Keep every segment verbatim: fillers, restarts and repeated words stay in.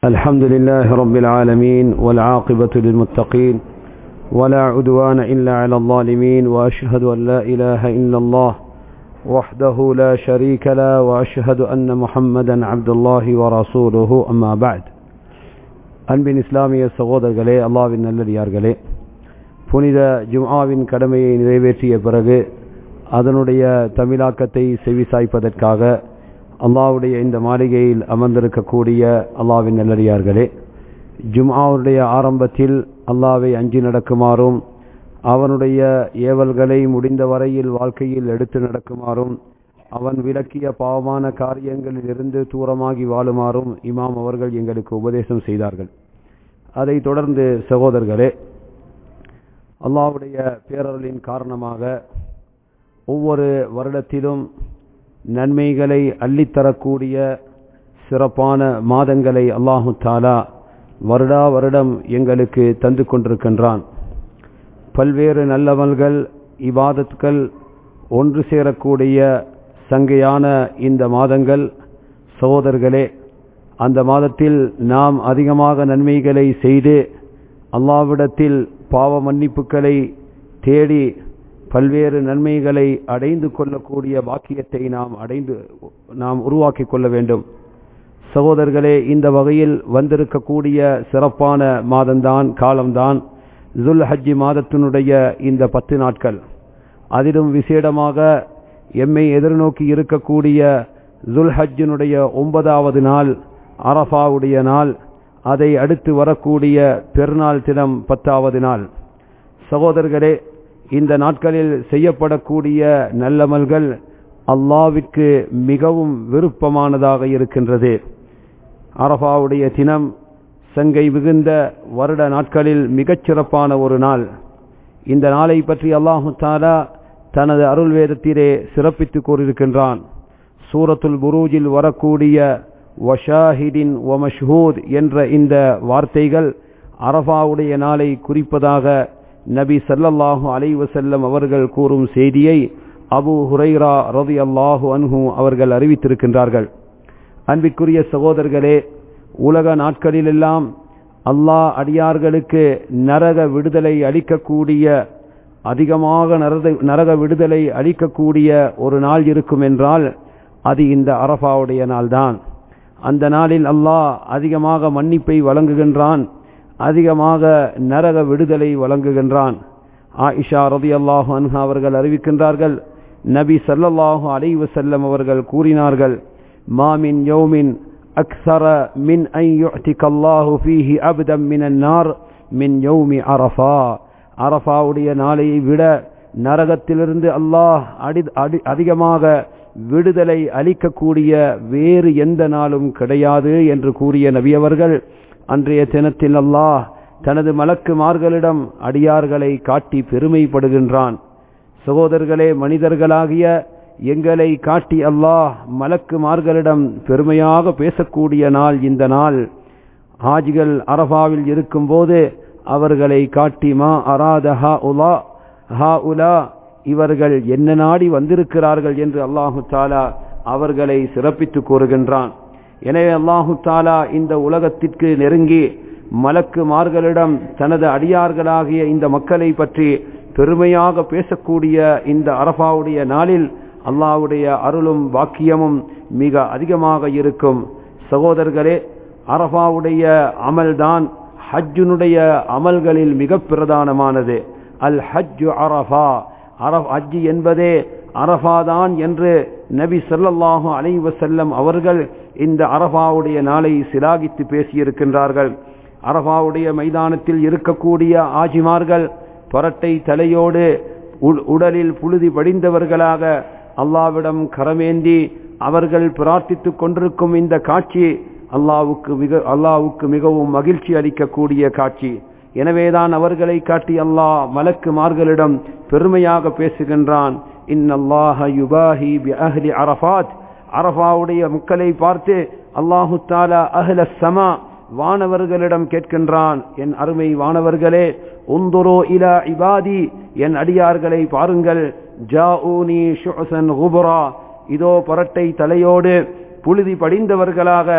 الحمد لله رب العالمين والعاقبة للمتقين ولا عدوان إلا على الظالمين وأشهد أن لا إله إلا الله وحده لا شريك له وأشهد أن محمدا عبد الله ورسوله أما بعد அன்பின் இஸ்லாமிய சகோதரர்களே, அல்லாஹ்வின் நல்லடியார்களே, புனித ஜும்ஆவின் கடமையை நிறைவேற்றிய பிறகு அதனுடைய தமிழாக்கத்தை செவிசாய்ப்பதற்காக அல்லாஹ்வுடைய இந்த மாளிகையில் அமர்ந்திருக்கக்கூடிய அல்லாஹ்வின் நல்லடியார்களே, ஜும்ஆவுடைய ஆரம்பத்தில் அல்லாஹ்வை அஞ்சி நடக்குமாறும் அவனுடைய ஏவல்களை முடிந்த வரையில் வாழ்க்கையில் எடுத்து நடக்குமாறும் அவன் விலக்கிய பாவமான காரியங்களில் இருந்து தூரமாகி வாழுமாறும் இமாம் அவர்கள் எங்களுக்கு உபதேசம் செய்தார்கள். அதை தொடர்ந்து சகோதரர்களே, அல்லாஹ்வுடைய பேரருளின் காரணமாக ஒவ்வொரு வருடத்திலும் நன்மைகளை அள்ளித்தரக்கூடிய சிறப்பான மாதங்களை அல்லாஹு தாலா வருடா வருடம் எங்களுக்கு தந்து கொண்டிருக்கின்றான். பல்வேறு நல்லமல்கள் இபாதத்கள் ஒன்று சேரக்கூடிய சங்கையான இந்த மாதங்கள் சகோதரர்களே, அந்த மாதத்தில் நாம் அதிகமாக நன்மைகளை செய்து அல்லாஹ்விடத்தில் பாவ மன்னிப்புகளை தேடி பல்வேறு நன்மைகளை அடைந்து கொள்ளக்கூடிய பாக்கியத்தை நாம் அடைந்து நாம் உருவாக்கி கொள்ள வேண்டும். சகோதரர்களே, இந்த வகையில் வந்திருக்கக்கூடிய சிறப்பான மாதம்தான் காலம்தான் ஜுல் ஹஜ்ஜி மாதத்தினுடைய இந்த பத்து நாட்கள். அதிலும் விசேடமாக எம்மை எதிர்நோக்கி இருக்கக்கூடிய ஜுல் ஹஜ்ஜினுடைய ஒன்பதாவது நாள் அரஃபாவுடைய நாள், அதை அடுத்து வரக்கூடிய பெருநாள் தினம் பத்தாவது நாள். சகோதரர்களே, இந்த நாட்களில் செய்யப்படக்கூடிய நல்லமல்கள் அல்லாஹ்விற்கு மிகவும் விருப்பமானதாக இருக்கின்றது. அரஃபாவுடைய தினம் சங்கை மிகுந்த வருட நாட்களில் மிகச்சிறப்பான ஒரு நாள். இந்த நாளை பற்றி அல்லாஹு தஆலா தனது அருள் வேதத்திலே சிறப்பித்து கூறியிருக்கின்றான். சூரத்துல் புரூஜில் வரக்கூடிய வஷாஹிதின் வமஷ்ஹூத் என்ற இந்த வார்த்தைகள் அரஃபாவுடைய நாளை குறிப்பதாக நபி ஸல்லல்லாஹு அலைஹி வஸல்லம் அவர்கள் கூறும் செய்தியை அபூ ஹுரைரா ரலியல்லாஹு அன்ஹு அவர்கள் அறிவித்திருக்கின்றார்கள். அன்பிற்குரிய சகோதரர்களே, உலக நாட்களிலெல்லாம் அல்லாஹ் அடியார்களுக்கு நரக விடுதலை அளிக்கக்கூடிய அதிகமாக நரக விடுதலை அளிக்கக்கூடிய ஒரு நாள் இருக்கும் என்றால் அது இந்த அரஃபாவுடைய நாள்தான். அந்த நாளில் அல்லாஹ் அதிகமாக மன்னிப்பை வழங்குகின்றான், அதிகமாக நரக விடுதலை வழங்குகின்றான். ஆயிஷா ரலியல்லாஹு அன்ஹா அவர்கள் அறிவிக்கின்றார்கள், நபி ஸல்லல்லாஹு அலைஹி வஸல்லம் அவர்கள் கூறினார்கள், மா மின் யௌமின் அக்ஸர மின் அன் யுஅதிகல்லாஹு ஃபீஹி அப்தன் மினன் நார் மின் யௌமி அரஃபா. அரஃபாவுடைய நாளை விட நரகத்திலிருந்து அல்லாஹ் அதிகமாக விடுதலை அளிக்கக்கூடிய வேறு எந்த நாளும் கிடையாது என்று கூறிய நபி அவர்கள் அன்றைய தினத்தில் அல்லாஹ் தனது மலக்குமார்களிடம் அடியார்களை காட்டி பெருமைப்படுகின்றான். சகோதரர்களே, மனிதர்களாகிய எங்களை காட்டி அல்லாஹ் மலக்குமார்களிடம் பெருமையாக பேசக்கூடிய நாள் இந்த நாள். ஹாஜிகள் அரஃபாவில் இருக்கும் போது அவர்களை காட்டி மா அராத ஹா உலா ஹா உலா இவர்கள் என்ன நாடி வந்திருக்கிறார்கள் என்று அல்லாஹு தாலா அவர்களை சிறப்பித்து கூறுகின்றான். எனவே அல்லாஹு தாலா இந்த உலகத்திற்கு நெருங்கி மலக்குமார்களிடம் தனது அடியார்களாகிய இந்த மக்களை பற்றி பெருமையாக பேசக்கூடிய இந்த அரஃபாவுடைய நாளில் அல்லாஹ்வுடைய அருளும் வாக்கியமும் மிக அதிகமாக இருக்கும். சகோதரர்களே, அரஃபாவுடைய அமல்தான் ஹஜ்ஜுனுடைய அமல்களில் மிக பிரதானமானது. அல் ஹஜ்ஜு அரஃபா, அரஃப் ஹஜ் என்பதே அரஃபாதான் என்று நபி ஸல்லல்லாஹு அலைஹி வஸல்லம் அவர்கள் இந்த அரஃபாவுடைய நாளை சிலாகித்து பேசியிருக்கின்றார்கள். அரஃபாவுடைய மைதானத்தில் இருக்கக்கூடிய ஆஜிமார்கள் பரட்டை தலையோடு உடலில் புழுதி படிந்தவர்களாக அல்லாஹ்விடம் கரமேந்தி அவர்கள் பிரார்த்தித்துக் கொண்டிருக்கும் இந்த காட்சி அல்லாஹ்வுக்கு மிக அல்லாஹ்வுக்கு மிகவும் மகிழ்ச்சி அளிக்கக்கூடிய காட்சி. எனவேதான் அவர்களை காட்டி அல்லாஹ் மலக்குமார்களிடம் பெருமையாக பேசுகின்றான். இன்னல்லாஹ யுபாஹி பி அஹ்லி அரஃபாத். அரஃபாவுடைய மக்களை பார்த்து அல்லாஹு தஆலா அஹ்லஸ் ஸமா வானவர்களிடம் கேட்கின்றான், என் அருமை வானவர்களே, உந்துரு இலா இபாதி, என் அடியார்களை பாருங்கள், ஜாஊனி ஷுஅஸன் குபரா, இதோ பரட்டை தலையோடு புழுதி படிந்தவர்களாக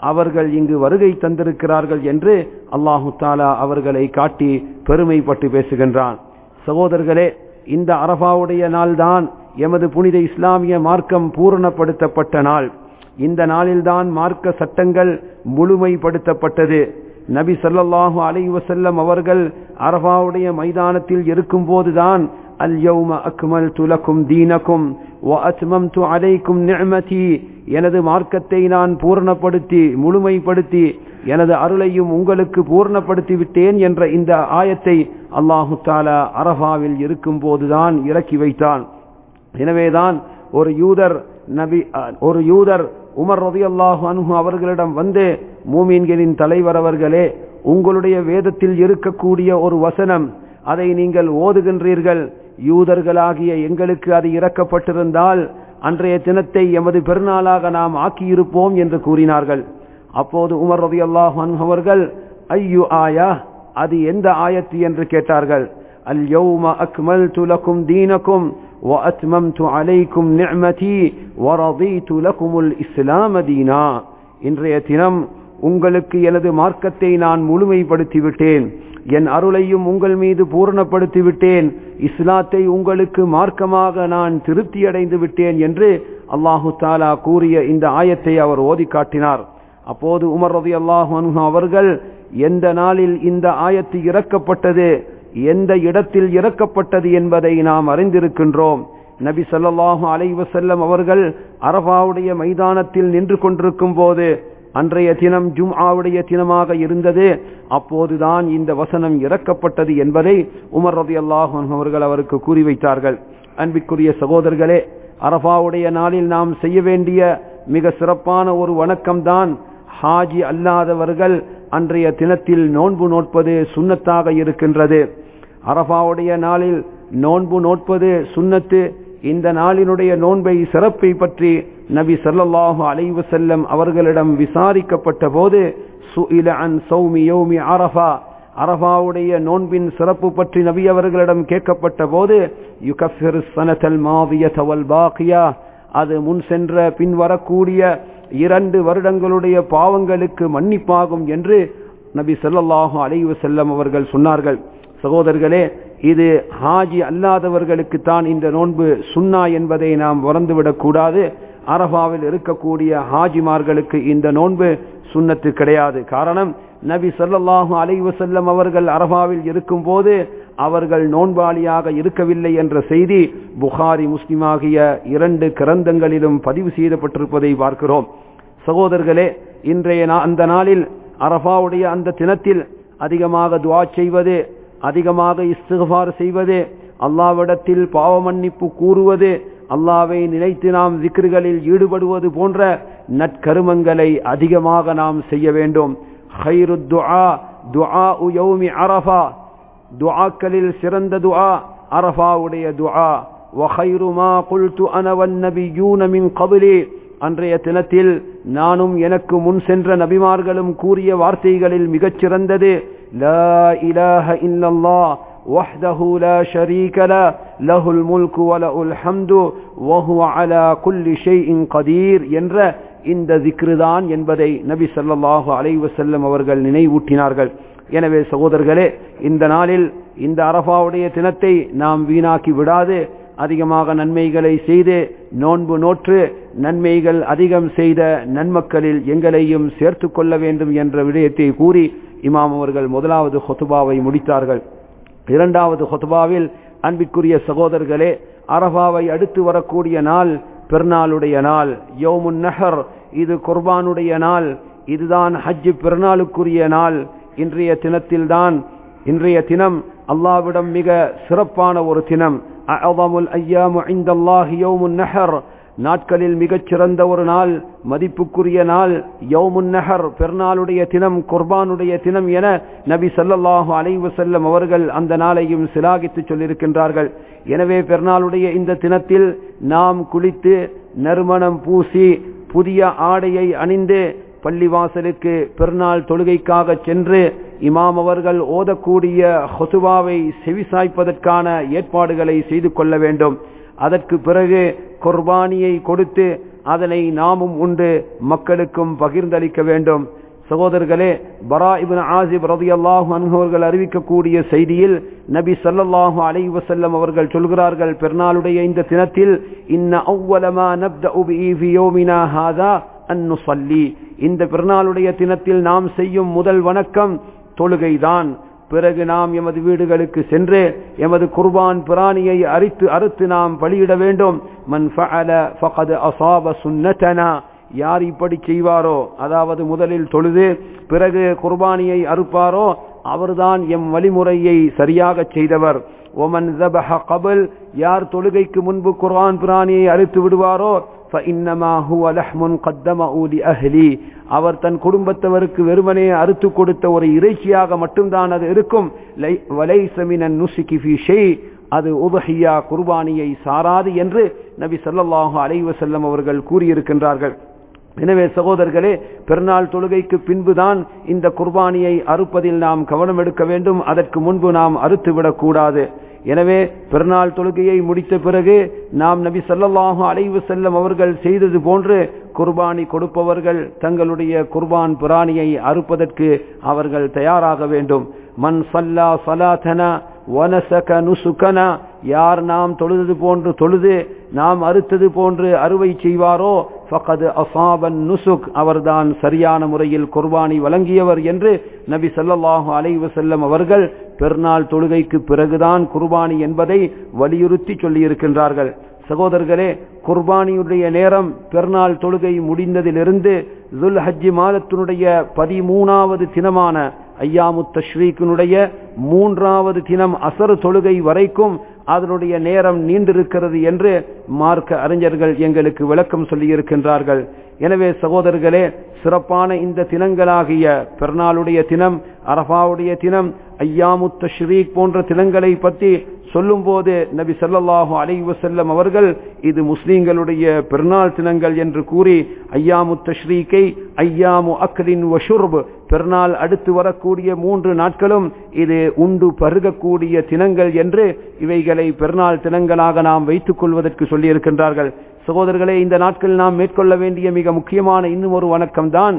அவர்கள் இங்கு வருகை தந்திருக்கிறார்கள் என்று அல்லாஹு தாலா அவர்களை காட்டி பெருமைப்பட்டு பேசுகின்றான். சகோதரர்களே, இந்த அரஃபாவுடைய நாள்தான் எமது புனித இஸ்லாமிய மார்க்கம் பூரணப்படுத்தப்பட்ட நாள். இந்த நாளில்தான் மார்க்க சட்டங்கள் முழுமைப்படுத்தப்பட்டது. நபி ஸல்லல்லாஹு அலைஹி வஸல்லம் அவர்கள் அரஃபாவுடைய மைதானத்தில் இருக்கும் போதுதான் அல் யௌம அக்மல்து லக்கும் தீனக்கும் வ அத்மம்து அலைக்கும் நிஅமதி, எனது மார்க்கத்தை நான் பூரணப்படுத்தி முழுமைப்படுத்தி எனது அருளையும் உங்களுக்கு பூரணப்படுத்தி விட்டேன் என்ற இந்த ஆயத்தை அல்லாஹு தஆலா அரஃபாவில் இருக்கும் போதுதான் இறக்கி வைத்தான். எனவேதான் ஒரு யூதர் நபி ஒரு யூதர் உமர் ரலியல்லாஹு அன்ஹு அவர்களிடம் வந்து, மூமின்களின் தலைவர் அவர்களே, உங்களுடைய வேதத்தில் இருக்கக்கூடிய ஒரு வசனம், அதை நீங்கள் ஓதுகின்றீர்கள், யூதர்களாகிய எங்களுக்கு அது இறக்கப்பட்டிருந்தால் அன்றைய தினத்தை எமது பெருநாளாக நாம் ஆக்கியிருப்போம் என்று கூறினார்கள். அப்போது உமர் ரலியல்லாஹு அன்ஹு அவர்கள், ஐயு ஆயா, அது எந்த ஆயத்து என்று கேட்டார்கள். அல் யௌம அக்மல்து லக்கும் தீனக்கும் வ அத்மம்து அலைக்கும் நிஅமதி வ ரதீது லக்குமுல் இஸ்லாம் தீனா, இன்றைய தினம் உங்களுக்கு எனது மார்க்கத்தை நான் முழுமைப்படுத்தி விட்டேன், என் அருளையும் உங்கள் மீது பூரணப்படுத்தி விட்டேன், இஸ்லாத்தை உங்களுக்கு மார்க்கமாக நான் திருப்தியடைந்து விட்டேன் என்று அல்லாஹு தாலா கூறிய இந்த ஆயத்தை அவர் ஓதி காட்டினார். அப்போது உமர் ரலியல்லாஹு அன்ஹு அவர்கள், எந்த நாளில் இந்த ஆயத்து இறக்கப்பட்டது, எந்த இடத்தில் இறக்கப்பட்டது என்பதை நாம் அறிந்திருக்கின்றோம். நபி ஸல்லல்லாஹு அலைஹி வஸல்லம் அவர்கள் அரஃபாவுடைய மைதானத்தில் நின்று கொண்டிருக்கும் போது, அன்றைய தினம் ஜும்ஆவுடைய தினமாக இருந்தது, அப்போதுதான் இந்த வசனம் இறக்கப்பட்டது என்பதை உமர் ரலியல்லாஹு அன்ஹு அவர்கள் அவருக்கு கூறி வைத்தார்கள். அன்பிற்குரிய சகோதரர்களே, அரஃபாவுடைய நாளில் நாம் செய்ய வேண்டிய மிக சிறப்பான ஒரு வணக்கம்தான் ஹாஜி அல்லாதவர்கள் அன்றைய தினத்தில் நோன்பு நோட்பது சுன்னத்தாக இருக்கின்றது. அரஃபாவுடைய நாளில் நோன்பு நோட்பது சுன்னத்து. இந்த நாளினுடைய நோன்பை சிறப்பை பற்றி நபி ஸல்லல்லாஹு அலைஹி வஸல்லம் அவர்களிடம் விசாரிக்கப்பட்ட போது, சுஇல அன் ஸௌமி யௌமி அரஃபா, அரஃபாவுடைய நோன்பின் சிறப்பு பற்றி நபி அவர்களிடம் கேட்கப்பட்ட போது, யுகஃபிரு ஸனதல் மாதியத வல் பாகியா, அது முன் சென்ற பின் வரக்கூடிய இரண்டு வருடங்களுடைய பாவங்களுக்கு மன்னிப்பாகும் என்று நபி ஸல்லல்லாஹு அலைஹி வஸல்லம் அவர்கள் சொன்னார்கள். சகோதரர்களே, இது ஹாஜி அல்லாதவர்களுக்கு தான் இந்த நோன்பு சுன்னா என்பதை நாம் மறந்துவிடக் கூடாது. அரஃபாவில் இருக்கக்கூடிய ஹாஜிமார்களுக்கு இந்த நோன்பு சுன்னத்து கிடையாது. காரணம், நபி ஸல்லல்லாஹு அலைஹி வஸல்லம் அவர்கள் அரஃபாவில் இருக்கும் போது அவர்கள் நோன்பாளியாக இருக்கவில்லை என்ற செய்தி புகாரி முஸ்லிம் ஆகிய இரண்டு கிரந்தங்களிலும் பதிவு செய்யப்பட்டிருப்பதை பார்க்கிறோம். சகோதரர்களே, இன்றைய அந்த நாளில் அரஃபாவுடைய அந்த தினத்தில் அதிகமாக துஆ செய்வது, அதிகமாக இஸ்திக்ஃபார் செய்வது, அல்லாஹ்விடத்தில் பாவ மன்னிப்பு கூறுவது, அல்லாஹ்வை நினைத்து நாம் zikர்களில் ஈடுபடுவது போன்ற நற்கருமங்களை அதிகமாக நாம் செய்ய வேண்டும். خيرுத் துஆ துஆஉ யௌமி அரஃபா, துஆக்களில் சிறந்த துஆ அரஃபாவுடைய துஆ. وخير ما قلت انا والنبيون من قبلي, அன்றைய தினத்தில் நானும் எனக்கு முன் சென்ற நபிமார்களும் கூறிய வார்த்தைகளில் மிகச் சிறந்தது லா இலாஹ இல்லல்லாஹ் வஹ்தஹு லா ஷரீக லஹ் லஹுல் முல்கு வ லஹுல் ஹம்து வ ஹுவ அலா குல்லி ஷைஇன் கதீர் என்ற இந்த zikr தான் என்பதை நபி ஸல்லல்லாஹு அலைஹி வஸல்லம் அவர்கள் நினைவூட்டினார்கள். எனவே சகோதரர்களே, இந்த நாளில் இந்த அரஃபாவுடைய தினத்தை நாம் வீணாக்கி விடாது அதிகமாக நன்மைகளை செய்து நோன்பு நோற்று நன்மைகள் அதிகம் செய்த நன்மக்களில் எங்களையும் சேர்த்து கொள்ள வேண்டும் என்ற விடயத்தை கூறி இமாம் அவர்கள் முதலாவது ஹுத்பாவை முடித்தார்கள். இரண்டாவது ஹுத்பாவில், அன்பிற்குரிய சகோதரர்களே, அரஃபாவை அடுத்து வரக்கூடிய நாள் பெருநாளுடைய நாள், யௌமுன் நஹர், இது குர்பானுடைய நாள், இதுதான் ஹஜ் பெருநாளுக்குரிய நாள். இன்றைய தினத்தில்தான் இன்றைய தினம் அல்லாஹ்விடம் மிக சிறப்பான ஒரு தினம். அஅதமுல் அய்யாமு இன்தல்லாஹி யௌமுன் நஹர், நாட்களில் மிகச் சிறந்த ஒரு நாள், மதிப்புக்குரிய நாள் யௌமுன் நஹர், பெருநாளுடைய தினம், குர்பானுடைய தினம் என நபி ஸல்லல்லாஹு அலைஹி வஸல்லம் அவர்கள் அந்த நாளையும் சிலாகித்து சொல்லியிருக்கின்றார்கள். எனவே பெருநாளுடைய இந்த தினத்தில் நாம் குளித்து நறுமணம் பூசி புதிய ஆடையை அணிந்து பள்ளிவாசலுக்கு பெருநாள் தொழுகைக்காக சென்று இமாம் அவர்கள் ஓதக்கூடிய ஹுதுபாவை செவிசாய்ப்பதற்கான ஏற்பாடுகளை செய்து கொள்ள வேண்டும். அதற்கு பிறகு குர்பானியை கொடுத்து அதனை நாமும் உண்டு மக்களுக்கும் பகிர்ந்தளிக்க வேண்டும். சகோதரர்களே, பரா இப்னு ஆசிப் ரலியல்லாஹு அன்ஹு அவர்கள் அறிவிக்கக்கூடிய செய்தியில் நபி ஸல்லல்லாஹு அலைஹி வஸல்லம் அவர்கள் சொல்கிறார்கள், பெருநாளுடைய இந்த தினத்தில் இன்ன அவ்வல மா நப்தஉ பிஹி ஃபீ யௌமினா ஹாதா அன் நுஸல்லி, இந்த பெருநாளுடைய தினத்தில் நாம் செய்யும் முதல் வணக்கம் தொழுகைதான். பிறகு நாம் எமது வீடுகளுக்கு சென்று எமது குர்பான் பிராணியை அறுத்து அறுத்து நாம் பலியிட வேண்டும். மன் ஃபஅல ஃபகத் அஸாப சுன்னதனா, யார் இப்படி செய்வாரோ, அதாவது முதலில் தொழுது பிறகு குர்பானியை அறுப்பாரோ, அவர்தான் எம் வழிமுறையை சரியாக செய்தவர். ஒமன் ذبح قبل, யார் தொழுகைக்கு முன்பு குர்ஆன் பிராணியை அறுத்து விடுவாரோ, فإنما هو لحم قدمه لأهلي, அவர் தன் குடும்பத்தவருக்கு வெறுமனே அறுத்து கொடுத்த ஒரு இறைச்சியாக மட்டும்தான் அது இருக்கும். وَلَيْسَ مِنَ النُّسُكِ فِي شَيْءٍ, அது உதுஹியா குர்பானியை சாராது என்று நபி ஸல்லல்லாஹு அலைஹி வஸல்லம் அவர்கள் கூறியிருக்கின்றார்கள். எனவே சகோதரர்களே, பெருநாள் தொழுகைக்கு பின்புதான் இந்த குர்பானியை அறுப்பதில் நாம் கவனம் எடுக்க வேண்டும். அதற்கு முன்பு நாம் அறுத்துவிடக் கூடாது. எனவே பெருநாள் தொழுகையை முடித்த பிறகு நாம் நபி ஸல்லல்லாஹு அலைஹி வஸல்லம் அவர்கள் செய்தது போன்று குர்பானி கொடுப்பவர்கள் தங்களுடைய குர்பான் பிராணியை அறுப்பதற்கு அவர்கள் தயாராக வேண்டும். மன் ஸல்லா ஸலாத்தனா வனஸக நுசுகனா, யார் நாம் தொழுது போன்று தொழுது நாம் அறுத்தது போன்று அறுவை செய்வாரோ, ஃபகத் அஸாபன் நுசுக், அவர்தான் சரியான முறையில் குர்பானி வழங்கியவர் என்று நபி ஸல்லல்லாஹு அலைஹி வஸல்லம் அவர்கள் பெருநாள் தொழுகைக்கு பிறகுதான் குர்பானி என்பதை வலியுறுத்தி சொல்லியிருக்கின்றார்கள். சகோதரர்களே, குர்பானியுடைய நேரம் பெருநாள் தொழுகை முடிந்ததிலிருந்து துல் ஹஜ் மாதத்தினுடைய பதிமூணாவது தினமான ஐயாமு தஷ்ரீக்கினுடைய மூன்றாவது தினம் அசர் தொழுகை வரைக்கும் அதனுடைய நேரம் நீண்டிருக்கிறது என்று மார்க்க அறிஞர்கள் எங்களுக்கு விளக்கம் சொல்லியிருக்கின்றார்கள். எனவே சகோதரர்களே, சிறப்பான இந்த தினங்களாகிய பெருநாளுடைய தினம், அரஃபாவுடைய தினம், ஐயாமு தஷ்ரீக் போன்ற தினங்களை பற்றி சொல்லும் போது நபி ஸல்லல்லாஹு அலைஹி வஸல்லம் அவர்கள் இது முஸ்லிம்களுடைய பெருநாள் தினங்கள் என்று கூறி ஐயாமு தஷ்ரீக்கை ஐயாமு அக்லின் வ ஷுர்ப், பெருநாள் அடுத்து வரக்கூடிய மூன்று நாட்களும் இது உண்டு பருகக்கூடிய தினங்கள் என்று இவைகளை பெருநாள் தினங்களாக நாம் வைத்துக் கொள்வதற்கு சொல்லியிருக்கின்றார்கள். சகோதரர்களே, இந்த நாட்கள் நாம் மேற்கொள்ள வேண்டிய மிக முக்கியமான இன்னும் ஒரு வணக்கம் தான்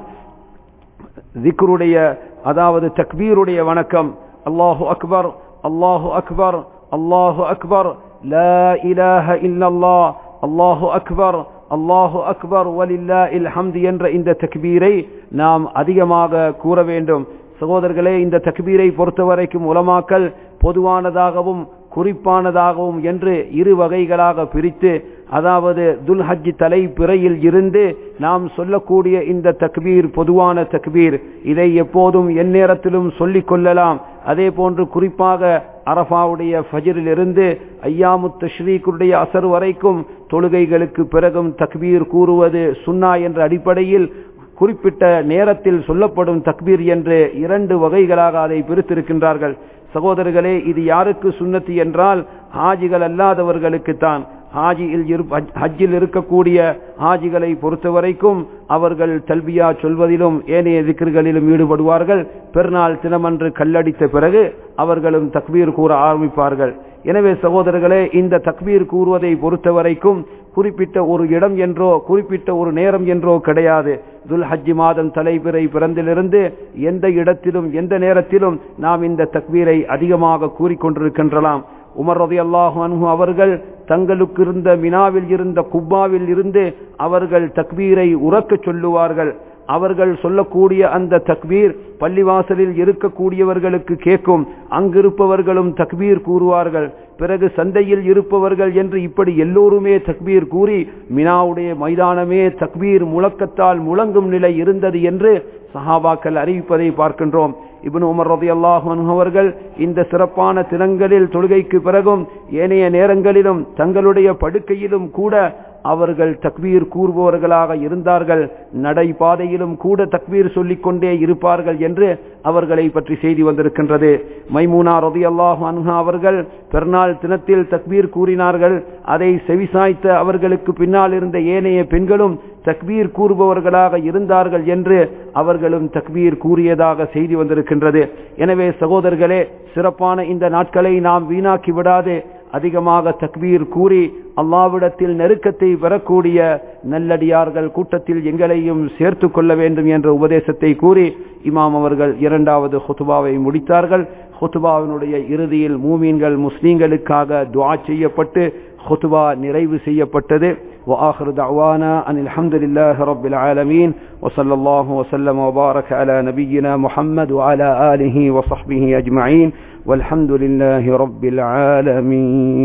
திக்ருடைய, அதாவது தக்பீருடைய வணக்கம். அல்லாஹு அக்பர், அல்லாஹு அக்பர், அல்லாஹு அக்பர், லா இலாஹ இல்லல்லாஹ், அல்லாஹு அக்பர், அல்லாஹு அக்பர் வலில்லாஹில் ஹம்து என்ற இந்த தக்பீரை நாம் அதிகமாக கூற வேண்டும். சகோதரர்களே, இந்த தக்பீரை பொறுத்தவரைக்கும் உலமாக்கள் பொதுவானதாகவும் குறிப்பானதாகவும் என்று இரு வகைகளாக பிரித்து, அதாவது துல் ஹஜ் தலை பிறையில் இருந்து நாம் சொல்லக்கூடிய இந்த தக்பீர் பொதுவான தக்பீர், இதை எப்போதும் எந்நேரத்திலும் சொல்லிக் கொள்ளலாம். அதே போன்று குறிப்பாக அரஃபாவுடைய ஃபஜ்ரில் இருந்து ஐயாமு தஷ்ரீக்குடைய அசர் வரைக்கும் தொழுகைகளுக்கு பிறகும் தக்பீர் கூறுவது சுன்னா என்ற அடிப்படையில் குறிப்பிட்ட நேரத்தில் சொல்லப்படும் தக்பீர் என்று இரண்டு வகைகளாக அதை பிரித்திருக்கின்றார்கள். சகோதரர்களே, இது யாருக்கு சுன்னத்து என்றால் ஹாஜிகள் அல்லாதவர்களுக்குத்தான். ஹாஜியில் ஹஜ்ஜில் இருக்கக்கூடிய ஹாஜிகளை பொறுத்தவரைக்கும் அவர்கள் தல்பியா சொல்வதிலும் ஏனைய திக்ர்களிலும் ஈடுபடுவார்கள். பெருநாள் தினமன்று கல்லடித்த பிறகு அவர்களும் தக்பீர் கூற ஆரம்பிப்பார்கள். எனவே சகோதரர்களே, இந்த தக்பீர் கூறுவதை பொறுத்தவரைக்கும் குறிப்பிட்ட ஒரு இடம் என்றோ குறிப்பிட்ட ஒரு நேரம் என்றோ கிடையாது. துல் ஹஜ் மாதம் தலைபிறை பிறந்திலிருந்து எந்த இடத்திலும் எந்த நேரத்திலும் நாம் இந்த தக்பீரை அதிகமாக கூறிக்கொண்டிருக்கின்றலாம். உமர் ரலியல்லாஹு அன்ஹு அவர்கள் தங்களுக்கு இருந்த மினாவில் இருந்த குப்பாவில் இருந்து அவர்கள் தக்பீரை உரக்க சொல்லுவார்கள். அவர்கள் சொல்லக்கூடிய அந்த தக்பீர் பள்ளிவாசலில் இருக்கக்கூடியவர்களுக்கு கேட்கும். அங்கிருப்பவர்களும் தக்பீர் கூறுவார்கள். பிறகு சந்தையில் இருப்பவர்கள் என்று இப்படி எல்லோருமே தக்பீர் கூறி மினாவுடைய மைதானமே தக்பீர் முழக்கத்தால் முழங்கும் நிலை இருந்தது என்று சஹாபாக்கள் அறிவிப்பதை பார்க்கின்றோம். இப்னு உமர் ரலியல்லாஹு அன்ஹு அவர்கள் இந்த சிறப்பான தினங்களில் தொழுகைக்கு பிறகும் ஏனைய நேரங்களிலும் தங்களுடைய படுக்கையிலும் கூட அவர்கள் தக்பீர் கூறுபவர்களாக இருந்தார்கள். நடைபாதையிலும் கூட தக்பீர் சொல்லிக் கொண்டே இருப்பார்கள் என்று அவர்களை பற்றி செய்தி வந்திருக்கின்றது. மைமூனா ரலியல்லாஹு அன்ஹா அவர்கள் பெருநாள் தினத்தில் தக்பீர் கூறினார்கள். அதை செவிசாய்த்த அவர்களுக்கு பின்னால் இருந்த ஏனைய பெண்களும் தக்பீர் கூறுபவர்களாக இருந்தார்கள் என்று அவர்களும் தக்பீர் கூறியதாக செய்தி வந்திருக்கின்றது. எனவே சகோதரர்களே, சிறப்பான இந்த நாட்களை நாம் வீணாக்கி விடாது அதிகமாக தக்பீர் கூறி அல்லாஹ்விடத்தில் நெருக்கத்தை பெறக்கூடிய நல்லடியார்கள் கூட்டத்தில் எங்களையும் சேர்த்து கொள்ள வேண்டும் என்ற உபதேசத்தை கூறி இமாம் அவர்கள் இரண்டாவது ஹுத்பாவை முடித்தார்கள். ஹுத்பாவினுடைய இறுதியில் மூமீன்கள் முஸ்லீம்களுக்காக துஆ செய்யப்பட்டு خطبة நிறைவு செய்யப்பட்டது. وآخر دعوانا أن الحمد لله رب العالمين وصلى الله وسلم وبارك على نبينا محمد وعلى آله وصحبه أجمعين والحمد لله رب العالمين.